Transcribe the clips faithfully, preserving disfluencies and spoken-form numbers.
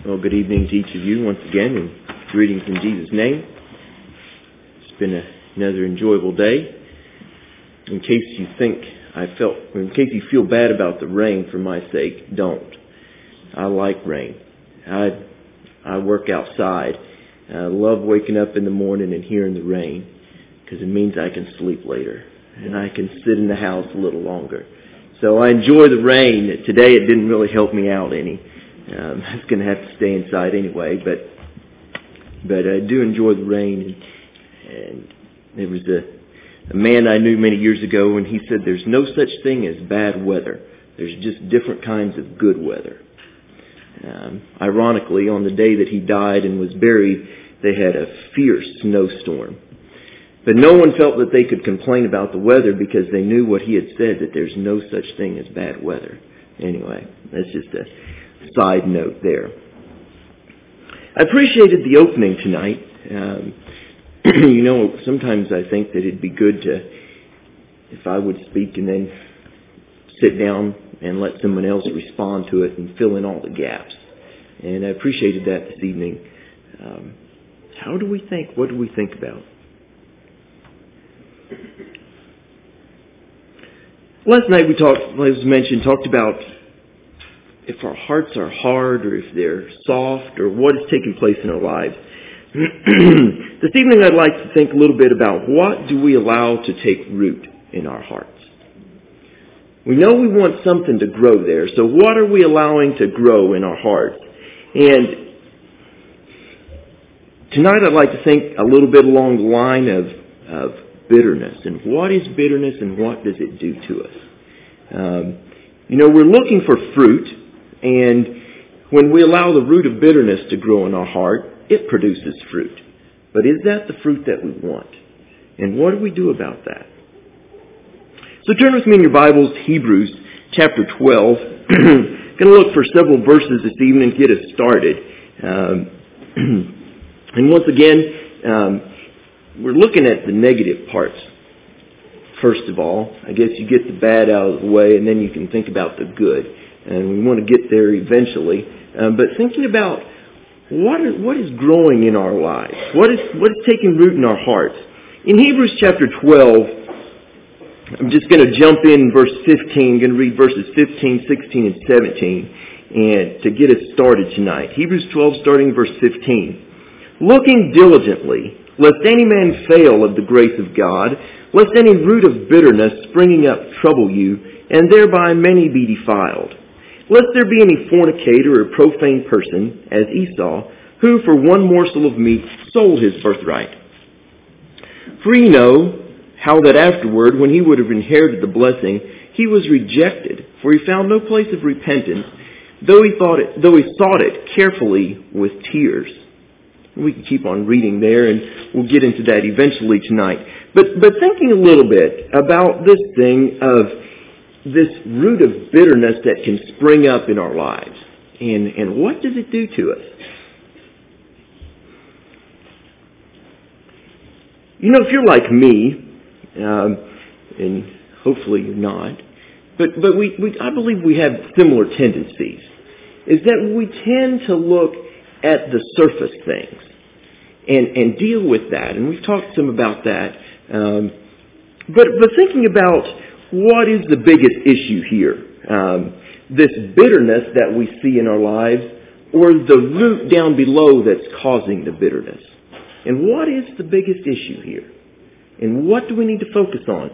Well, good evening to each of you once again, and greetings in Jesus' name. It's been a, another enjoyable day. In case you think I felt, in case you feel bad about the rain for my sake, don't. I like rain. I I work outside. I love waking up in the morning and hearing the rain because it means I can sleep later and I can sit in the house a little longer. So I enjoy the rain. Today it didn't really help me out any. Um, I was going to have to stay inside anyway, but but I do enjoy the rain. And, and there was a, a man I knew many years ago, and he said there's no such thing as bad weather. There's just different kinds of good weather. Um, ironically, on the day that he died and was buried, they had a fierce snowstorm. But no one felt that they could complain about the weather because they knew what he had said, that there's no such thing as bad weather. Anyway, that's just a side note there. I appreciated the opening tonight. Um, you know, sometimes I think that it'd be good to, if I would speak and then sit down and let someone else respond to it and fill in all the gaps. And I appreciated that this evening. Um, how do we think? What do we think about? Last night we talked, as mentioned, talked about if our hearts are hard or if they're soft or what is taking place in our lives. This evening I'd like to think a little bit about what do we allow to take root in our hearts. We know we want something to grow there, so what are we allowing to grow in our hearts? And tonight I'd like to think a little bit along the line of, of bitterness. And what is bitterness and what does it do to us? Um, you know, we're looking for fruit, and when we allow the root of bitterness to grow in our heart, it produces fruit. But is that the fruit that we want? And what do we do about that? So turn with me in your Bibles, Hebrews chapter twelve. I'm going to look for several verses this evening to get us started. Um, and once again, um, we're looking at the negative parts. First of all, I guess you get the bad out of the way and then you can think about the good. And we want to get there eventually. Um, but thinking about what is, what is growing in our lives? What is, what is taking root in our hearts? In Hebrews chapter twelve, I'm just going to jump in verse fifteen. I'm going to read verses fifteen, sixteen, and seventeen and to get us started tonight. Hebrews twelve, starting verse fifteen. Looking diligently, lest any man fail of the grace of God, lest any root of bitterness springing up trouble you, and thereby many be defiled. Lest there be any fornicator or profane person, as Esau, who for one morsel of meat sold his birthright. For ye know how that afterward, when he would have inherited the blessing, he was rejected, for he found no place of repentance, though he thought it, though he sought it carefully with tears. We can keep on reading there, and we'll get into that eventually tonight. But but thinking a little bit about this thing of this root of bitterness that can spring up in our lives, and and what does it do to us? You know, if you're like me, um, and hopefully you're not, but but we, we I believe we have similar tendencies. Is that we tend to look at the surface things and, and deal with that. And we've talked some about that. Um, but, but thinking about what is the biggest issue here? Um, this bitterness that we see in our lives, or the root down below that's causing the bitterness? And what is the biggest issue here? And what do we need to focus on?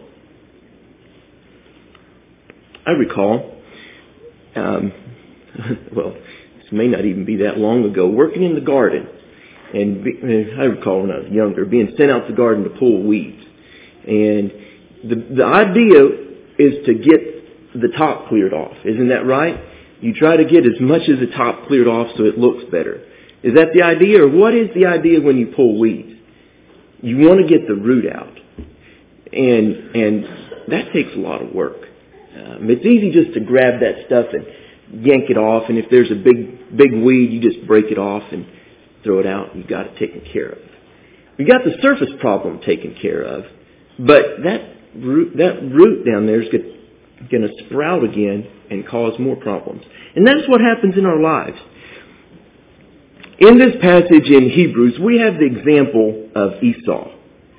I recall, um, well, it may not even be that long ago, working in the garden. And be, I recall when I was younger, being sent out to the garden to pull weeds. And the, the idea is to get the top cleared off. Isn't that right? You try to get as much of the top cleared off so it looks better. Is that the idea? Or what is the idea when you pull weeds? You want to get the root out. And, and that takes a lot of work. Um, it's easy just to grab that stuff and yank it off, and if there's a big big weed, you just break it off and throw it out, and you've got it taken care of. You got the surface problem taken care of, but that root, that root down there is going to sprout again and cause more problems. And that's what happens in our lives. In this passage in Hebrews, we have the example of Esau.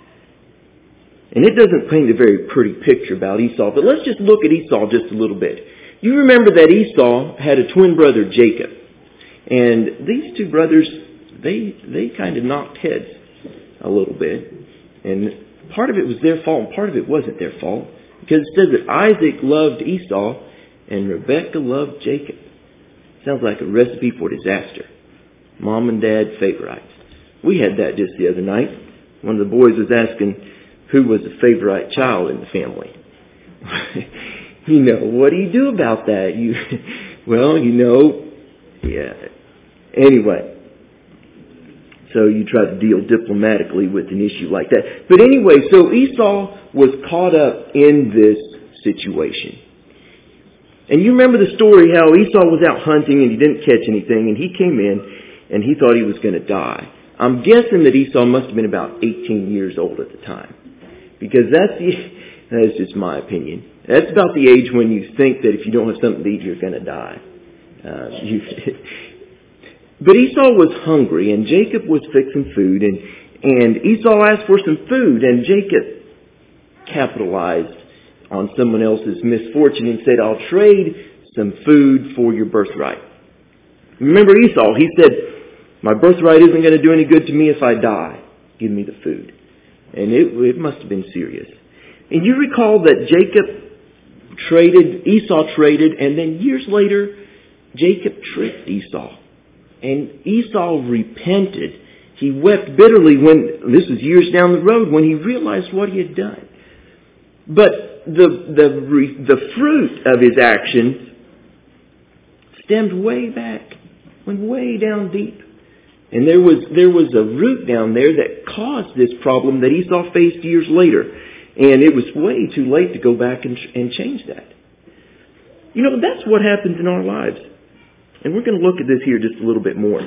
And it doesn't paint a very pretty picture about Esau, but let's just look at Esau just a little bit. You remember that Esau had a twin brother, Jacob. And these two brothers, they they kind of knocked heads a little bit. And part of it was their fault and part of it wasn't their fault. Because it says that Isaac loved Esau and Rebekah loved Jacob. Sounds like a recipe for disaster. Mom and Dad favorites. We had that just the other night. One of the boys was asking who was the favorite child in the family. You know, what do you do about that? You, well, you know, yeah. Anyway, so you try to deal diplomatically with an issue like that. But anyway, so Esau was caught up in this situation. And you remember the story how Esau was out hunting and he didn't catch anything, and he came in and he thought he was going to die. I'm guessing that Esau must have been about eighteen years old at the time. Because that's the, that's just my opinion. That's about the age when you think that if you don't have something to eat, you're going to die. Uh, you, but Esau was hungry, and Jacob was fixing food, and, and Esau asked for some food, and Jacob capitalized on someone else's misfortune and said, I'll trade some food for your birthright. Remember Esau, he said, my birthright isn't going to do any good to me if I die. Give me the food. And it, it must have been serious. And you recall that Jacob traded, Esau traded, and then years later, Jacob tricked Esau. And Esau repented. He wept bitterly when, this was years down the road, when he realized what he had done. But the, the, the fruit of his actions stemmed way back, went way down deep. And there was there was a root down there that caused this problem that Esau faced years later. And it was way too late to go back and, and change that. You know, that's what happens in our lives. And we're going to look at this here just a little bit more.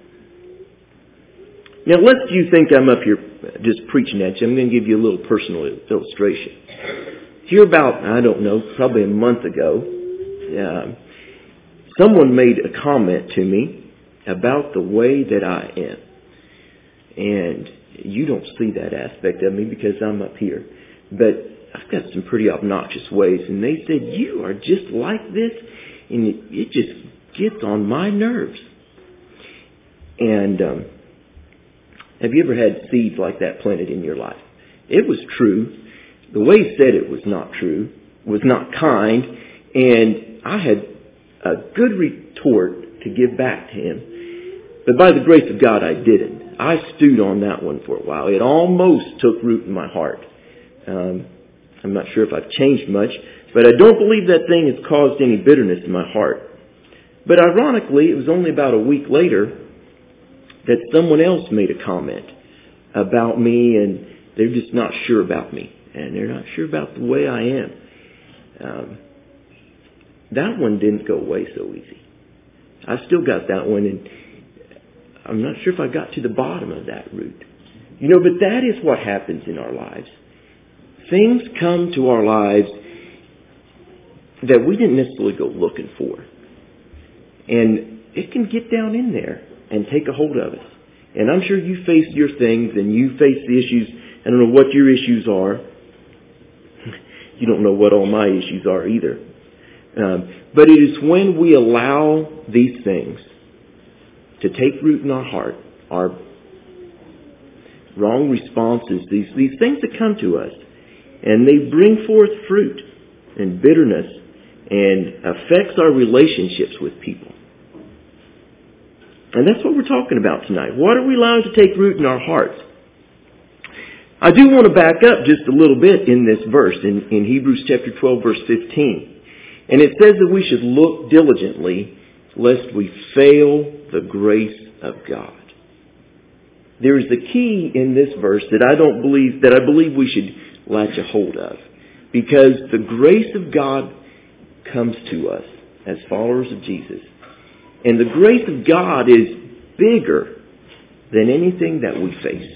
Now, lest you think I'm up here just preaching at you, I'm going to give you a little personal illustration. Here about, I don't know, probably a month ago, uh, someone made a comment to me about the way that I am. And you don't see that aspect of me because I'm up here. But I've got some pretty obnoxious ways. And they said, you are just like this. And it, it just gets on my nerves. And um, have you ever had seeds like that planted in your life? It was true. The way he said it was not true, was not kind. And I had a good retort to give back to him. But by the grace of God, I didn't. I stewed on that one for a while. It almost took root in my heart. Um, I'm not sure if I've changed much, but I don't believe that thing has caused any bitterness in my heart. But ironically, it was only about a week later that someone else made a comment about me, and they're just not sure about me. And they're not sure about the way I am. Um, that one didn't go away so easy. I still got that one, and I'm not sure if I got to the bottom of that root. You know, but that is what happens in our lives. Things come to our lives that we didn't necessarily go looking for. And it can get down in there and take a hold of us. And I'm sure you face your things and you face the issues. I don't know what your issues are. You don't know what all my issues are either. Um, but it is when we allow these things to take root in our heart, our wrong responses, these, these things that come to us, and they bring forth fruit and bitterness and affects our relationships with people. And that's what we're talking about tonight. What are we allowing to take root in our hearts? I do want to back up just a little bit in this verse, in, in Hebrews chapter twelve, verse fifteen. And it says that we should look diligently lest we fail the grace of God. There is the key in this verse that I don't believe, that I believe we should latch a hold of. Because the grace of God comes to us as followers of Jesus. And the grace of God is bigger than anything that we face.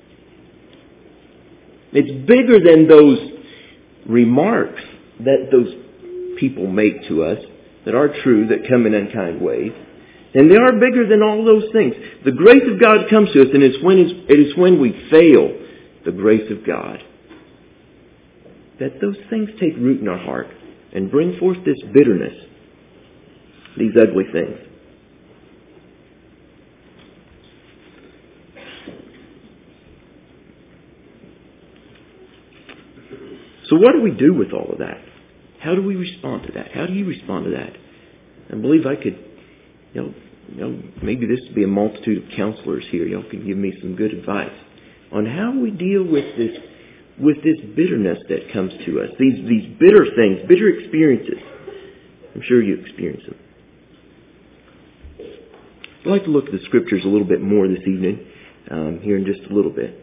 It's bigger than those remarks that those people make to us that are true, that come in unkind ways. And they are bigger than all those things. The grace of God comes to us, and it's when, it is when we fail the grace of God that those things take root in our heart and bring forth this bitterness, these ugly things. So what do we do with all of that? How do we respond to that? How do you respond to that? I believe I could, you know, you know, maybe this would be a multitude of counselors here. Y'all can give me some good advice on how we deal with this, with this bitterness that comes to us. These these bitter things, bitter experiences. I'm sure you experience them. I'd like to look at the Scriptures a little bit more this evening, um, here in just a little bit.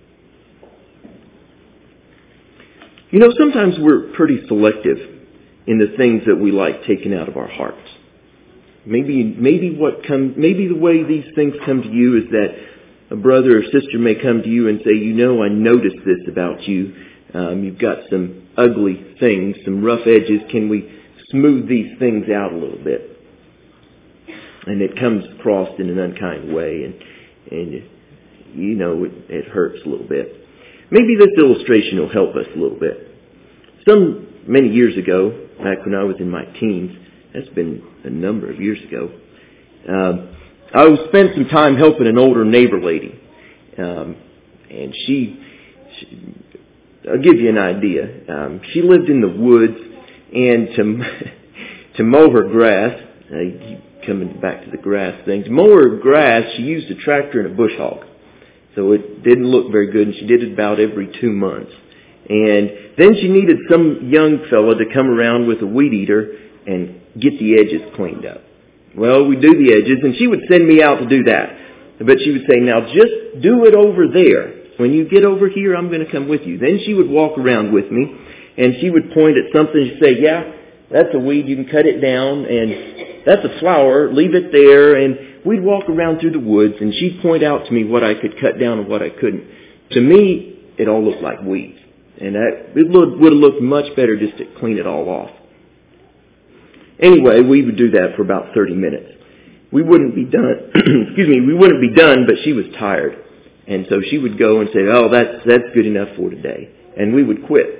You know, sometimes we're pretty selective in the things that we like taken out of our hearts. Maybe, maybe what come, maybe the way these things come to you is that a brother or sister may come to you and say, you know, I noticed this about you. Um, you've got some ugly things, some rough edges. Can we smooth these things out a little bit? And it comes across in an unkind way, and and you know it, it hurts a little bit. Maybe this illustration will help us a little bit. Some many years ago, back when I was in my teens, that's been a number of years ago, um, I spent some time helping an older neighbor lady. Um, and she, she, I'll give you an idea. Um, she lived in the woods, and to, to mow her grass, uh, coming back to the grass things, mow her grass, she used a tractor and a bush hog. So it didn't look very good, and she did it about every two months. And then she needed some young fella to come around with a weed eater and get the edges cleaned up. Well, we do the edges, and she would send me out to do that. But she would say, now just do it over there. When you get over here, I'm going to come with you. Then she would walk around with me, and she would point at something and say, yeah, that's a weed, you can cut it down, and that's a flower, leave it there. And we'd walk around through the woods, and she'd point out to me what I could cut down and what I couldn't. To me, it all looked like weeds. And that, it would have looked much better just to clean it all off. Anyway, we would do that for about thirty minutes. We wouldn't be done, excuse me, we wouldn't be done, but she was tired. And so she would go and say, oh, that's, that's good enough for today. And we would quit.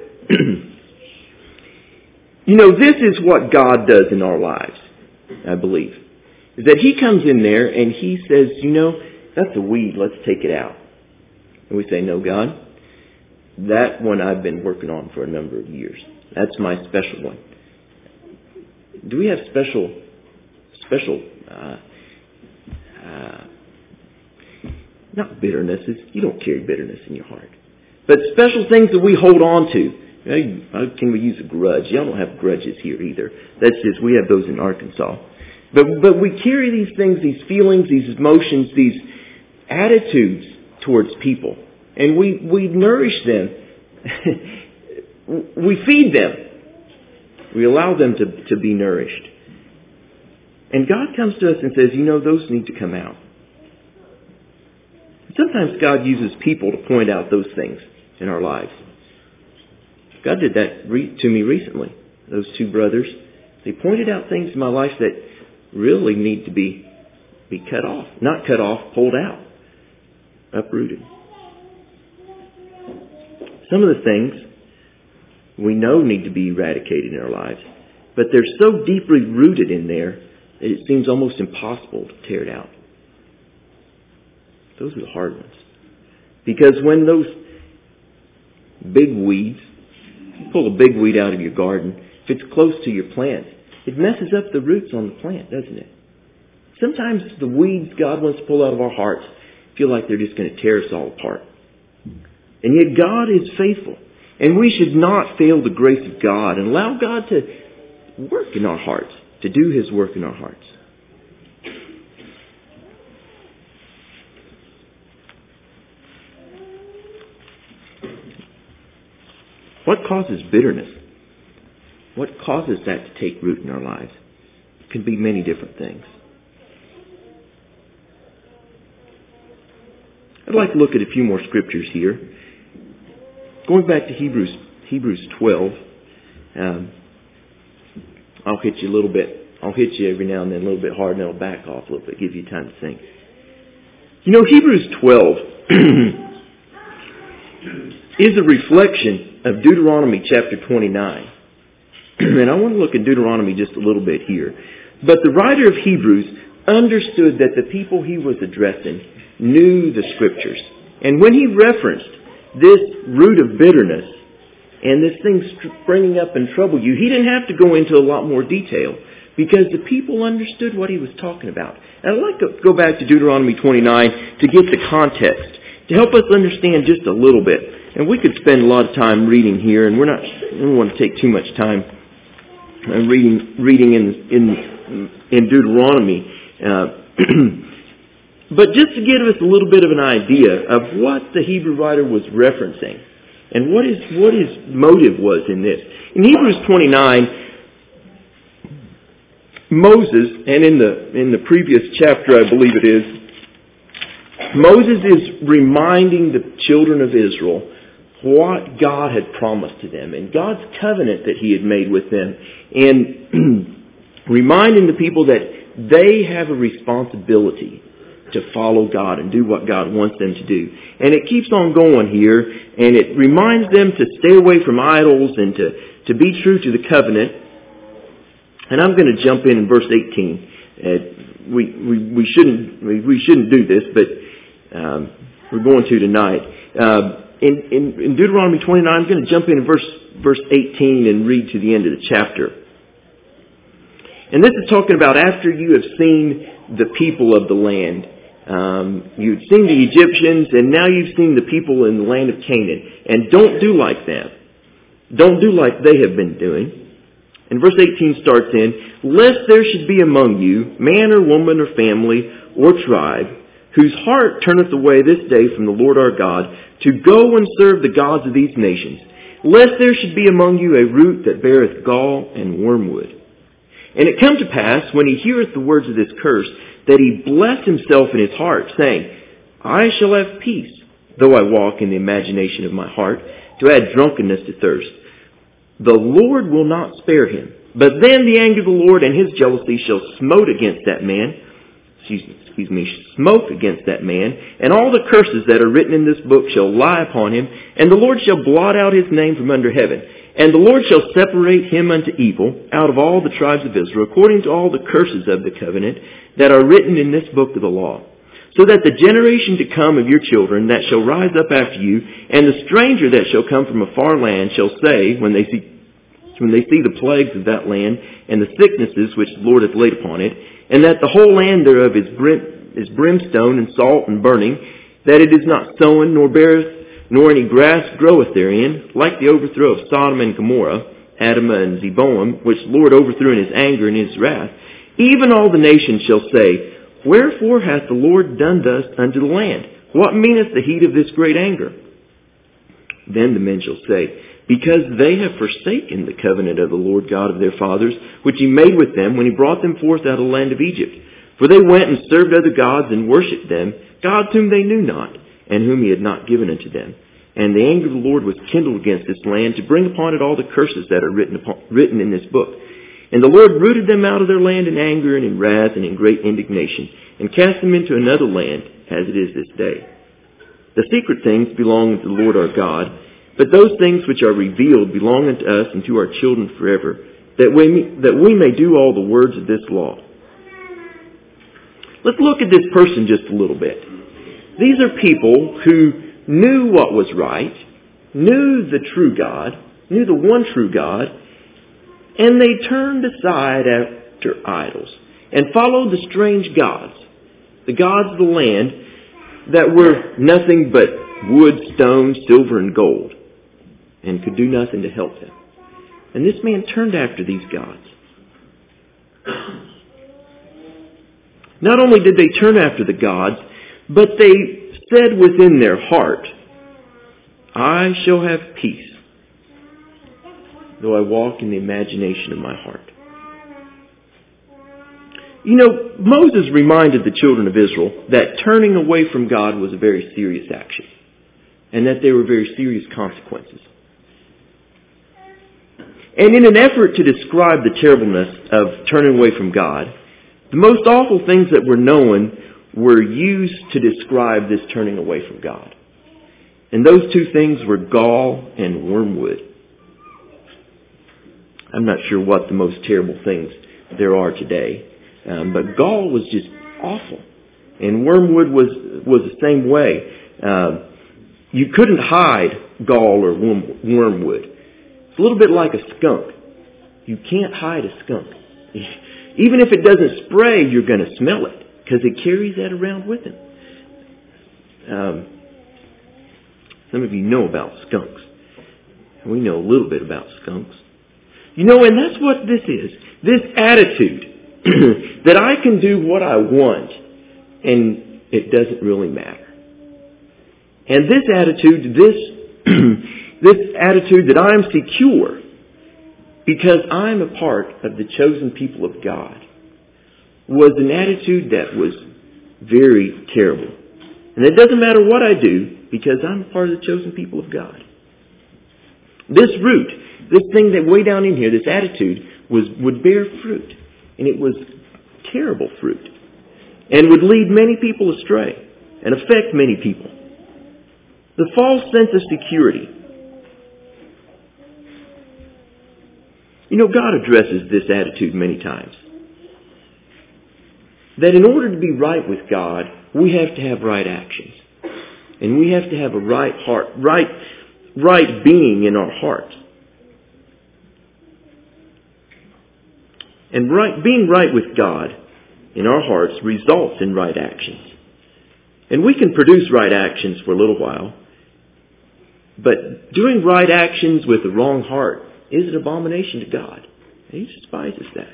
You know, this is what God does in our lives, I believe. Is that He comes in there and He says, you know, that's a weed, let's take it out. And we say, no, God, that one I've been working on for a number of years. That's my special one. Do we have special, special, uh, uh, not bitternesses. You don't carry bitterness in your heart. But special things that we hold on to. You know, can we use a grudge? Y'all don't have grudges here either. That's just, we have those in Arkansas. But, but we carry these things, these feelings, these emotions, these attitudes towards people. And we, we nourish them. We feed them. We allow them to, to be nourished. And God comes to us and says, you know, those need to come out. Sometimes God uses people to point out those things in our lives. God did that re- to me recently. Those two brothers, they pointed out things in my life that really need to be, be cut off. Not cut off, pulled out. Uprooted. Some of the things we know need to be eradicated in our lives, but they're so deeply rooted in there that it seems almost impossible to tear it out. Those are the hard ones. Because when those big weeds, you pull a big weed out of your garden, if it's close to your plant, it messes up the roots on the plant, doesn't it? Sometimes the weeds God wants to pull out of our hearts feel like they're just going to tear us all apart. And yet God is faithful. And we should not fail the grace of God and allow God to work in our hearts, to do His work in our hearts. What causes bitterness? What causes that to take root in our lives? It can be many different things. I'd like to look at a few more scriptures here. Going back to Hebrews Hebrews twelve, um, I'll hit you a little bit I'll hit you every now and then a little bit hard, and then I'll back off a little bit, give you time to think. You know, Hebrews twelve is a reflection of Deuteronomy chapter twenty-nine. And I want to look at Deuteronomy just a little bit here. But the writer of Hebrews understood that the people he was addressing knew the Scriptures. And when he referenced this root of bitterness and this thing springing up and trouble you, he didn't have to go into a lot more detail because the people understood what he was talking about. And I'd like to go back to Deuteronomy twenty-nine to get the context, to help us understand just a little bit. And we could spend a lot of time reading here, and we're not, we don't want to take too much time reading reading in in, in Deuteronomy. Uh, but just to give us a little bit of an idea of what the Hebrew writer was referencing and what his, what his motive was in this. In Hebrews twenty-nine, Moses, and in the in the previous chapter I believe it is, Moses is reminding the children of Israel what God had promised to them and God's covenant that He had made with them, and reminding the people that they have a responsibility to follow God and do what God wants them to do. And it keeps on going here, and it reminds them to stay away from idols and to, to be true to the covenant. And I'm going to jump in in verse eighteen. Uh, we, we we shouldn't we, we shouldn't do this, but um, we're going to tonight. Uh, in, in, in Deuteronomy twenty-nine, I'm going to jump in in verse verse eighteen and read to the end of the chapter. And this is talking about after you have seen the people of the land. Um, you've seen the Egyptians, and now you've seen the people in the land of Canaan. And don't do like them. Don't do like they have been doing. And verse eighteen starts in, lest there should be among you man or woman or family or tribe, whose heart turneth away this day from the Lord our God, to go and serve the gods of these nations, lest there should be among you a root that beareth gall and wormwood. And it come to pass, when he heareth the words of this curse, that he blessed himself in his heart, saying, I shall have peace, though I walk in the imagination of my heart, to add drunkenness to thirst. The Lord will not spare him. But then the anger of the Lord and His jealousy shall smote against that man, excuse me, excuse me, smoke against that man, and all the curses that are written in this book shall lie upon him, and the Lord shall blot out his name from under heaven. And the Lord shall separate him unto evil out of all the tribes of Israel, according to all the curses of the covenant that are written in this book of the law. So that the generation to come of your children that shall rise up after you, and the stranger that shall come from a far land shall say, when they see when they see the plagues of that land, and the sicknesses which the Lord hath laid upon it, and that the whole land thereof is, brim, is brimstone and salt and burning, that it is not sown, nor beareth, nor any grass groweth therein, like the overthrow of Sodom and Gomorrah, Admah and Zeboam, which the Lord overthrew in His anger and His wrath, even all the nations shall say, wherefore hath the Lord done thus unto the land? What meaneth the heat of this great anger? Then the men shall say, because they have forsaken the covenant of the Lord God of their fathers, which He made with them when He brought them forth out of the land of Egypt. For they went and served other gods and worshipped them, gods whom they knew not, and whom He had not given unto them. And the anger of the Lord was kindled against this land, to bring upon it all the curses that are written, upon, written in this book. And the Lord rooted them out of their land in anger and in wrath and in great indignation, and cast them into another land, as it is this day. The secret things belong to the Lord our God, but those things which are revealed belong unto us and to our children forever, that we, that we may do all the words of this law. Let's look at this person just a little bit. These are people who knew what was right, knew the true God, knew the one true God, and they turned aside after idols and followed the strange gods, the gods of the land that were nothing but wood, stone, silver, and gold, and could do nothing to help them. And this man turned after these gods. Not only did they turn after the gods, but they said within their heart, I shall have peace, though I walk in the imagination of my heart. You know, Moses reminded the children of Israel that turning away from God was a very serious action, and that there were very serious consequences. And in an effort to describe the terribleness of turning away from God, the most awful things that were known were used to describe this turning away from God. And those two things were gall and wormwood. I'm not sure what the most terrible things there are today, um, but gall was just awful. And wormwood was, was the same way. Uh, you couldn't hide gall or wormwood. It's a little bit like a skunk. You can't hide a skunk. Even if it doesn't spray, you're going to smell it because it carries that around with it. Um, some of you know about skunks. We know a little bit about skunks. You know, and that's what this is. This attitude that I can do what I want and it doesn't really matter. And this attitude, this this attitude that I'm secure because I'm a part of the chosen people of God, was an attitude that was very terrible. And it doesn't matter what I do because I'm a part of the chosen people of God. This root, this thing that way down in here, this attitude, was would bear fruit. And it was terrible fruit. And would lead many people astray and affect many people. The false sense of security. You know, God addresses this attitude many times. That in order to be right with God, we have to have right actions. And we have to have a right heart, right, right being in our heart. And right, being right with God in our hearts results in right actions. And we can produce right actions for a little while. But doing right actions with the wrong heart is an abomination to God. And He despises that.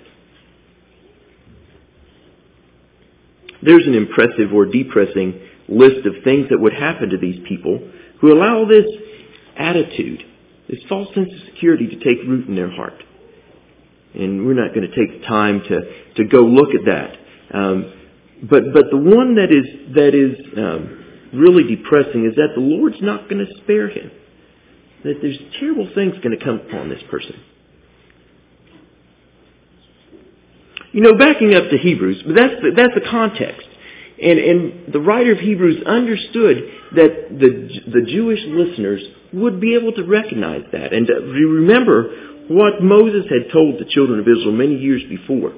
There's an impressive or depressing list of things that would happen to these people who allow this attitude, this false sense of security to take root in their heart. And we're not going to take the time to, to go look at that. Um, but but the one that is that is um, really depressing is that the Lord's not going to spare him. That there's terrible things going to come upon this person. You know, backing up to Hebrews, but that's the, that's the context. And, and the writer of Hebrews understood that the, the Jewish listeners would be able to recognize that and to remember what Moses had told the children of Israel many years before.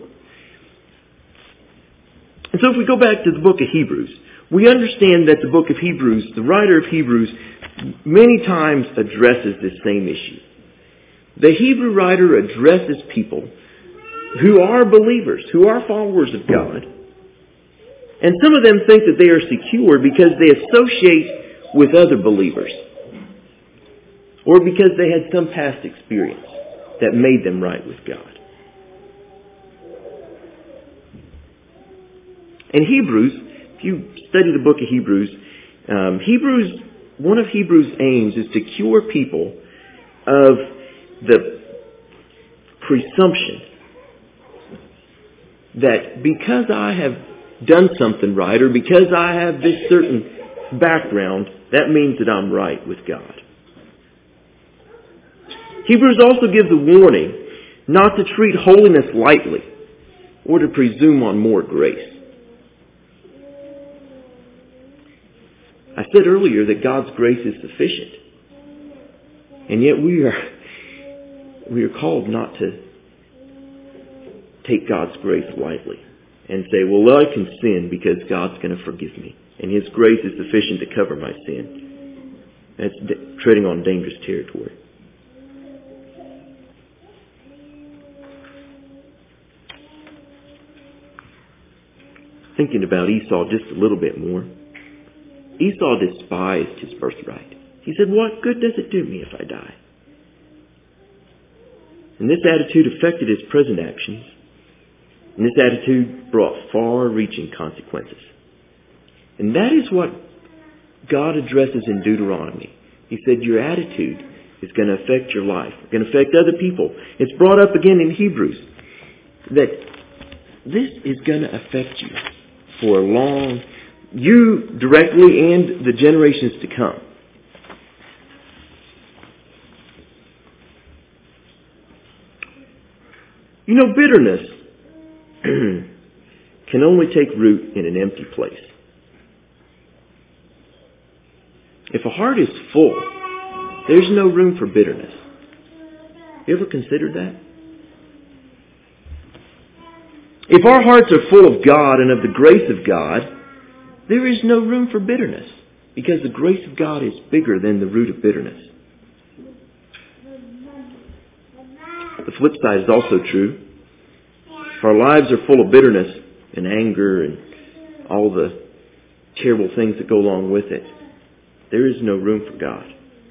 And so if we go back to the book of Hebrews, we understand that the book of Hebrews, the writer of Hebrews, many times addresses this same issue. The Hebrew writer addresses people who are believers, who are followers of God. And some of them think that they are secure because they associate with other believers. Or because they had some past experience that made them right with God. In Hebrews, if you study the book of Hebrews, um, Hebrews, one of Hebrews' aims is to cure people of the presumption that because I have done something right, or because I have this certain background, that means that I'm right with God. Hebrews also gives a warning not to treat holiness lightly or to presume on more grace. I said earlier that God's grace is sufficient. And yet we are we are called not to take God's grace lightly and say, well, I can sin because God's going to forgive me. And His grace is sufficient to cover my sin. That's treading on dangerous territory. Thinking about Esau just a little bit more. Esau despised his birthright. He said, what good does it do me if I die? And this attitude affected his present actions. And this attitude brought far-reaching consequences. And that is what God addresses in Deuteronomy. He said, your attitude is going to affect your life. It's going to affect other people. It's brought up again in Hebrews that this is going to affect you for a long, you directly and the generations to come. You know, bitterness can only take root in an empty place. If a heart is full, there's no room for bitterness. You ever considered that? If our hearts are full of God and of the grace of God, there is no room for bitterness, because the grace of God is bigger than the root of bitterness. The flip side is also true. If our lives are full of bitterness and anger and all the terrible things that go along with it, there is no room for God.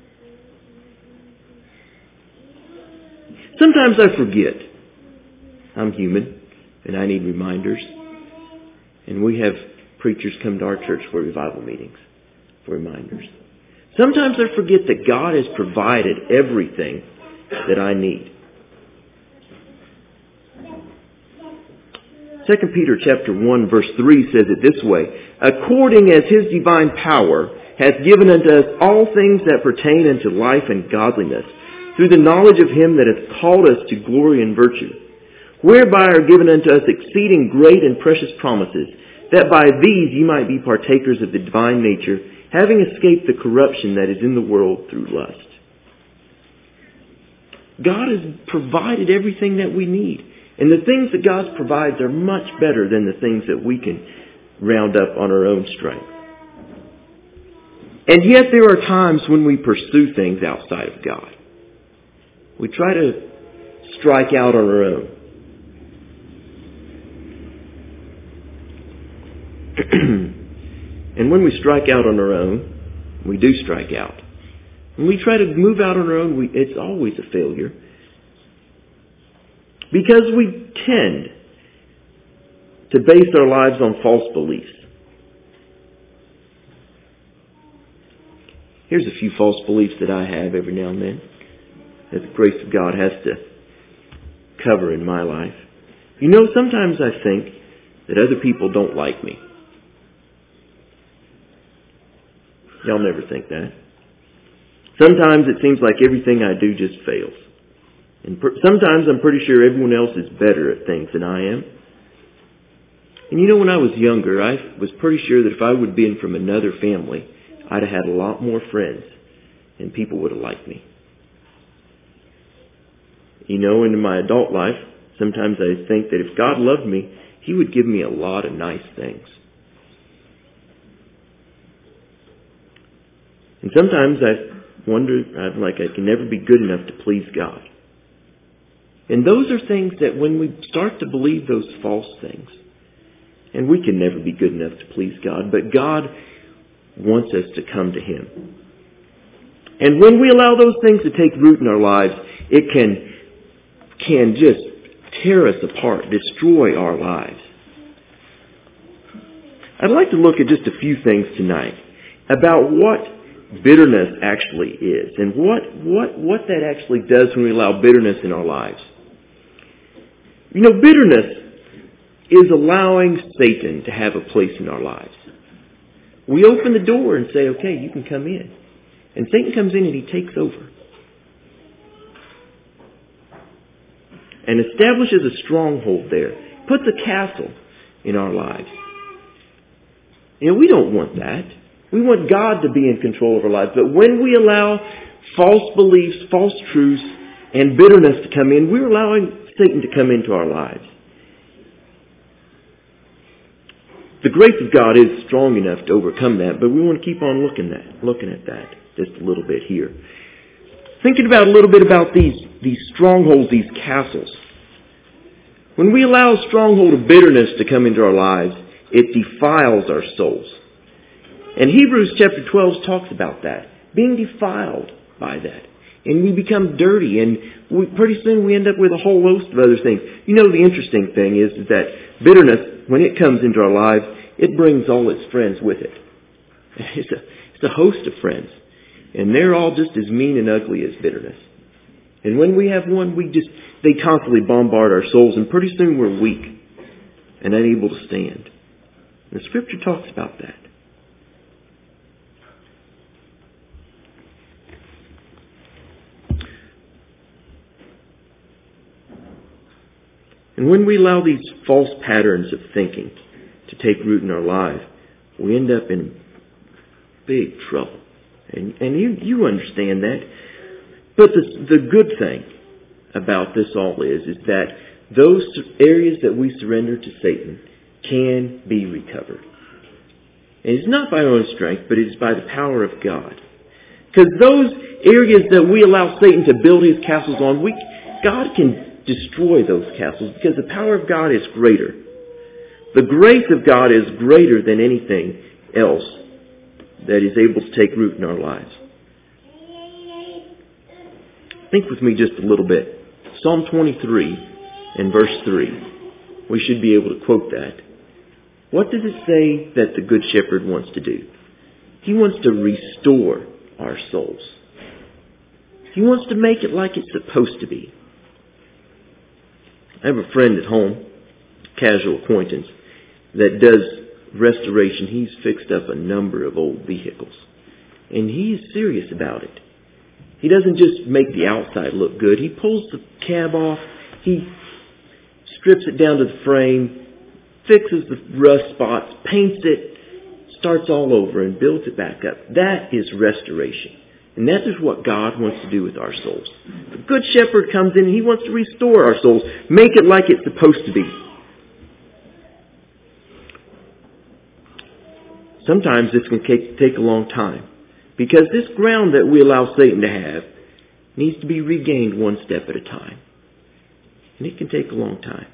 Sometimes I forget. I'm human and I need reminders. And we have preachers come to our church for revival meetings for reminders. Sometimes I forget that God has provided everything that I need. Second Peter chapter one verse three says it this way, according as His divine power hath given unto us all things that pertain unto life and godliness, through the knowledge of Him that hath called us to glory and virtue, whereby are given unto us exceeding great and precious promises, that by these ye might be partakers of the divine nature, having escaped the corruption that is in the world through lust. God has provided everything that we need. And the things that God provides are much better than the things that we can round up on our own strength. And yet there are times when we pursue things outside of God. We try to strike out on our own. And when we strike out on our own, we do strike out. When we try to move out on our own, we, it's always a failure. Because we tend to base our lives on false beliefs. Here's a few false beliefs that I have every now and then that the grace of God has to cover in my life. You know, sometimes I think that other people don't like me. Y'all never think that. Sometimes it seems like everything I do just fails. And per- sometimes I'm pretty sure everyone else is better at things than I am. And you know, when I was younger, I was pretty sure that if I would have been from another family, I'd have had a lot more friends and people would have liked me. You know, in my adult life, sometimes I think that if God loved me, He would give me a lot of nice things. And sometimes I wonder, I'm like, I can never be good enough to please God. And those are things that when we start to believe those false things, and we can never be good enough to please God, but God wants us to come to Him. And when we allow those things to take root in our lives, it can, can just tear us apart, destroy our lives. I'd like to look at just a few things tonight about what bitterness actually is and what, what, what that actually does when we allow bitterness in our lives. You know, bitterness is allowing Satan to have a place in our lives. We open the door and say, okay, you can come in. And Satan comes in and he takes over. And establishes a stronghold there. Puts a castle in our lives. You know, we don't want that. We want God to be in control of our lives. But when we allow false beliefs, false truths, and bitterness to come in, we're allowing Satan to come into our lives. The grace of God is strong enough to overcome that, but we want to keep on looking at looking at that just a little bit here. Thinking about a little bit about these, these strongholds, these castles. When we allow a stronghold of bitterness to come into our lives, it defiles our souls. And Hebrews chapter twelve talks about that, being defiled by that. And we become dirty, and we, pretty soon we end up with a whole host of other things. You know, the interesting thing is, is that bitterness, when it comes into our lives, it brings all its friends with it. It's a, it's a host of friends. And they're all just as mean and ugly as bitterness. And when we have one, we just, they constantly bombard our souls, and pretty soon we're weak and unable to stand. And the Scripture talks about that. And when we allow these false patterns of thinking to take root in our life, we end up in big trouble. And, and you, you understand that. But the, the good thing about this all is, is that those areas that we surrender to Satan can be recovered. And it's not by our own strength, but it is by the power of God. Because those areas that we allow Satan to build his castles on, we, God can destroy those castles because the power of God is greater. The grace of God is greater than anything else that is able to take root in our lives. Think with me just a little bit. Psalm twenty-three and verse three. We should be able to quote that. What does it say that the Good Shepherd wants to do? He wants to restore our souls. He wants to make it like it's supposed to be. I have a friend at home, casual acquaintance, that does restoration. He's fixed up a number of old vehicles. And he is serious about it. He doesn't just make the outside look good. He pulls the cab off. He strips it down to the frame, fixes the rust spots, paints it, starts all over and builds it back up. That is restoration. And that is what God wants to do with our souls. The Good Shepherd comes in and He wants to restore our souls, make it like it's supposed to be. Sometimes this can take a long time because this ground that we allow Satan to have needs to be regained one step at a time. And it can take a long time.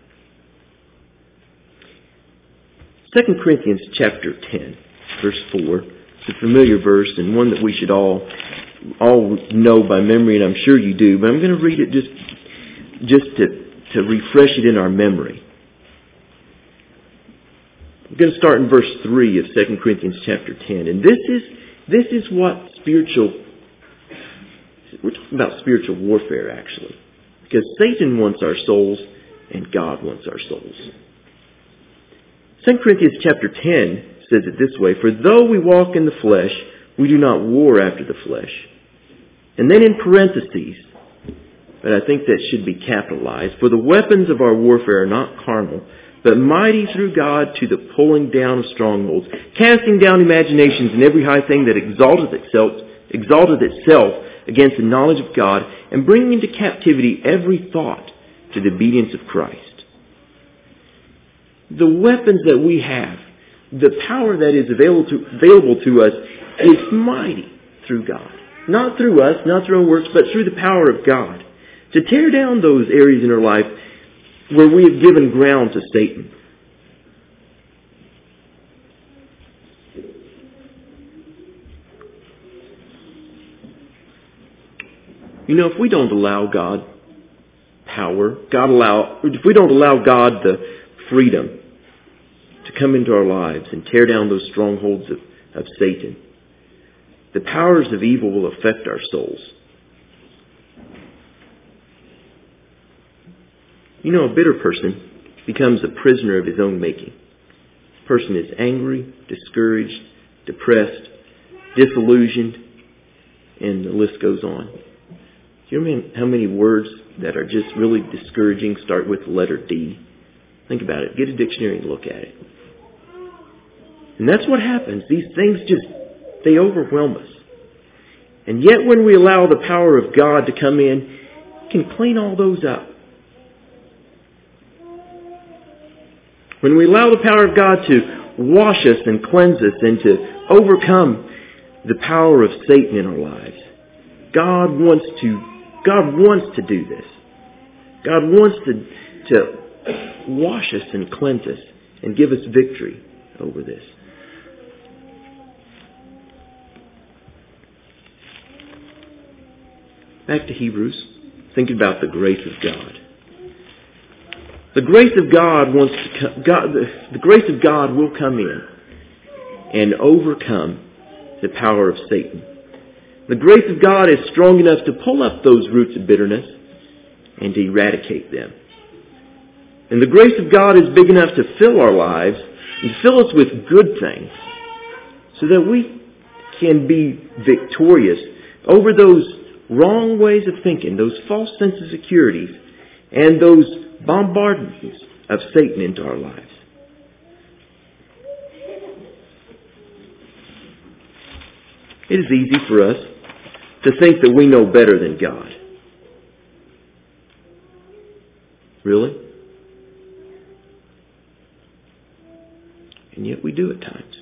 Second Corinthians chapter ten, verse four. It's a familiar verse and one that we should all all know by memory, and I'm sure you do. But I'm going to read it just just to, to refresh it in our memory. I'm going to start in verse three of Second Corinthians chapter ten. And this is this is what spiritual... We're talking about spiritual warfare, actually. Because Satan wants our souls and God wants our souls. Second Corinthians chapter ten says it this way, "For though we walk in the flesh, we do not war after the flesh." And then in parentheses, but I think that should be capitalized, "For the weapons of our warfare are not carnal, but mighty through God to the pulling down of strongholds, casting down imaginations and every high thing that exalteth itself, exalteth itself against the knowledge of God, and bringing into captivity every thought to the obedience of Christ." The weapons that we have, the power that is available to, available to us is mighty through God. Not through us, not through our works, but through the power of God. To tear down those areas in our life where we have given ground to Satan. You know, if we don't allow God power, God allow, if we don't allow God the freedom to come into our lives and tear down those strongholds of, of Satan, the powers of evil will affect our souls. You know, a bitter person becomes a prisoner of his own making. The person is angry, discouraged, depressed, disillusioned, and the list goes on. Do you remember how many words that are just really discouraging start with the letter D? Think about it. Get a dictionary and look at it. And that's what happens. These things just, they overwhelm us. And yet when we allow the power of God to come in, it can clean all those up. When we allow the power of God to wash us and cleanse us and to overcome the power of Satan in our lives, God wants to God wants to do this. God wants to, to wash us and cleanse us and give us victory over this. Back to Hebrews, thinking about the grace of God. The grace of God wants to come, God, the, the grace of God will come in and overcome the power of Satan. The grace of God is strong enough to pull up those roots of bitterness and to eradicate them. And the grace of God is big enough to fill our lives and fill us with good things so that we can be victorious over those wrong ways of thinking, those false sense of securities, and those bombardments of Satan into our lives. It is easy for us to think that we know better than God. Really? And yet we do at times.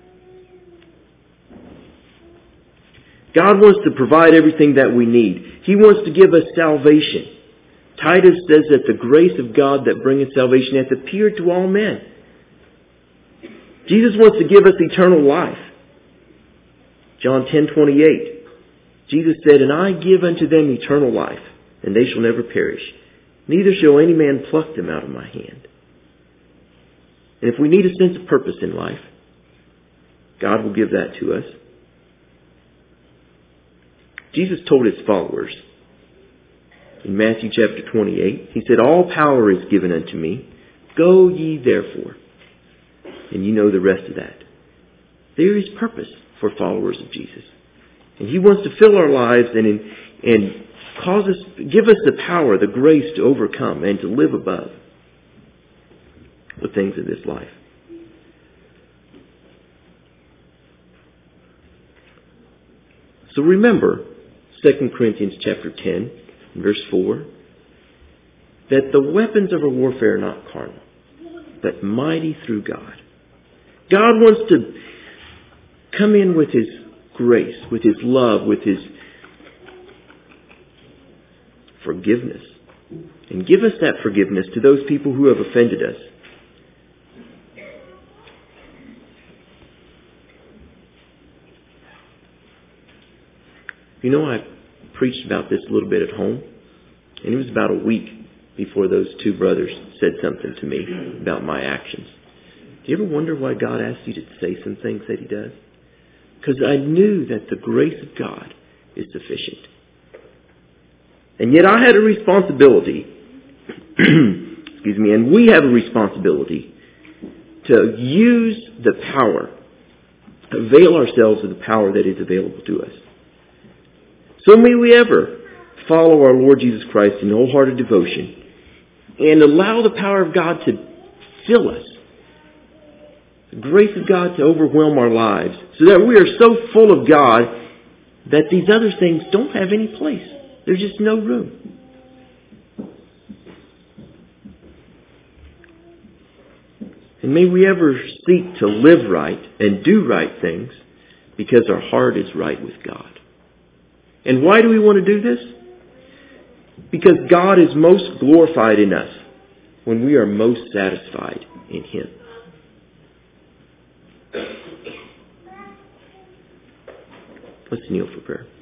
God wants to provide everything that we need. He wants to give us salvation. Titus says that the grace of God that bringeth salvation hath appeared to all men. Jesus wants to give us eternal life. John ten twenty-eight. Jesus said, "And I give unto them eternal life, and they shall never perish. Neither shall any man pluck them out of my hand." And if we need a sense of purpose in life, God will give that to us. Jesus told His followers in Matthew chapter twenty-eight, He said, "All power is given unto me. Go ye therefore." And you know the rest of that. There is purpose for followers of Jesus. And He wants to fill our lives and, and cause us, give us the power, the grace to overcome and to live above the things of this life. So remember, Second Corinthians chapter ten, verse four, that the weapons of our warfare are not carnal, but mighty through God. God wants to come in with His grace, with His love, with His forgiveness, and give us that forgiveness to those people who have offended us. You know, I preached about this a little bit at home, and it was about a week before those two brothers said something to me about my actions. Do you ever wonder why God asks you to say some things that He does? Because I knew that the grace of God is sufficient. And yet I had a responsibility, excuse me, and we have a responsibility to use the power, avail ourselves of the power that is available to us. So may we ever follow our Lord Jesus Christ in wholehearted devotion and allow the power of God to fill us. The grace of God to overwhelm our lives so that we are so full of God that these other things don't have any place. There's just no room. And may we ever seek to live right and do right things because our heart is right with God. And why do we want to do this? Because God is most glorified in us when we are most satisfied in Him. Let's kneel for prayer.